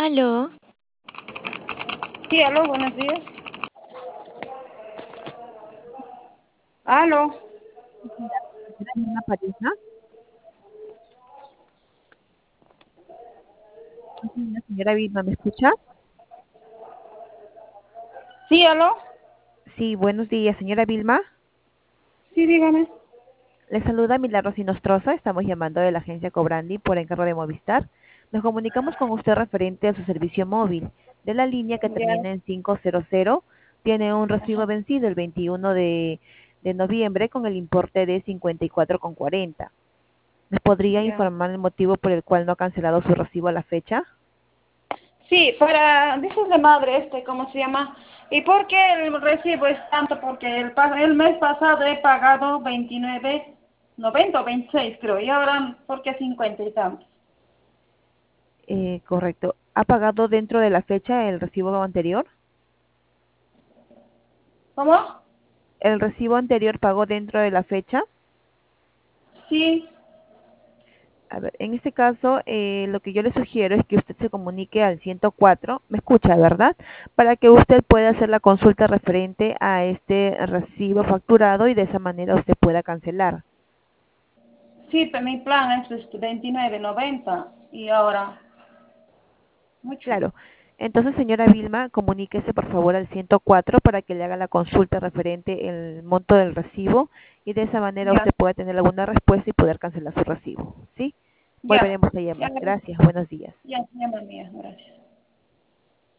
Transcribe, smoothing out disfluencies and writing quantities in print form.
Aló, Sí, aló, buenos días. Aló. Una pareja, la señora Vilma, ¿me escucha? Sí, aló. Sí, buenos días, señora Vilma. Sí, dígame. Le saluda Milagros Sinostroza, estamos llamando de la agencia Cobrandi por encargo de Movistar. Nos comunicamos con usted referente a su servicio móvil. De la línea que Ya. termina en 500, tiene un recibo Ajá. vencido el 21 de noviembre con el importe de 54,40. ¿Me podría Ya. informar el motivo por el cual no ha cancelado su recibo a la fecha? Sí, para, dices de madre ¿cómo se llama? ¿Y por qué el recibo es tanto? Porque el mes pasado he pagado 29.90 o 26 creo, y ahora, ¿por qué 50 y tantos? Correcto. ¿Ha pagado dentro de la fecha el recibo anterior? ¿Cómo? ¿El recibo anterior pagó dentro de la fecha? Sí, A ver, en este caso, lo que yo le sugiero es que usted se comunique al 104, me escucha, ¿verdad? Para que usted pueda hacer la consulta referente a este recibo facturado y de esa manera usted pueda cancelar. sí, pero mi plan es 29.90 y ahora, mucho. Claro. Entonces, señora Vilma, comuníquese por favor al 104 para que le haga la consulta referente el monto del recibo y de esa manera Ya, usted pueda tener alguna respuesta y poder cancelar su recibo, ¿sí? ya, Volveremos a ya, llamar. Gracias, buenos días. ya, ya, mía, gracias.